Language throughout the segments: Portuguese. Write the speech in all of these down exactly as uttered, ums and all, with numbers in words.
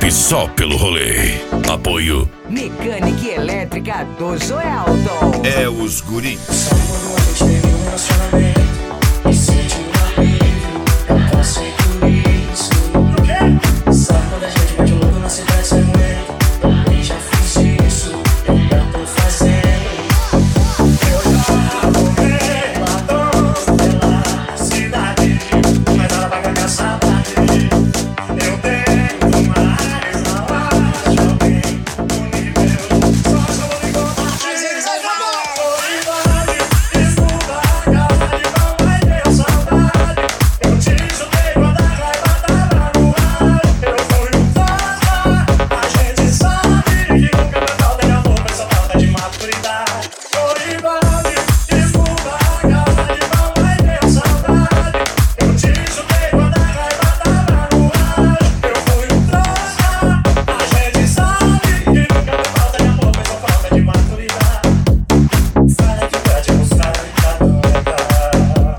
top só pelo rolê. Apoio Mecânica e Elétrica do Joelton. É os guris. Só quando a gente teve um relacionamento e sente um alívio, eu consigo isso. Só quando a gente mete o louco na cidade sem medo, também já fiz isso, eu ainda tô fazendo. Eu já tomei batom pela cidade, mas ela vai com a minha saudade. Eu tenho mais na loja, alguém no nível, só se eu vou me contar. Mas eles vão falar, desculpa, cara, não vai ter saudade. Eu te chutei quando a raiva tava no ar. Eu fui um fantasma, a gente sabe que nunca vai falta de amor, mas só falta de maturidade. Oi, vale, desculpa, cara, não vai ter saudade. Eu te chutei quando a raiva tava no ar. Eu fui um fantasma, a gente sabe que nunca vai falta de amor, mas só falta de maturidade. Fala que pode mostrar a não é.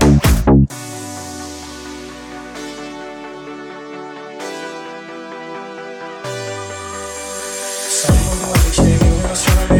Só quando a gente teve um relacionamento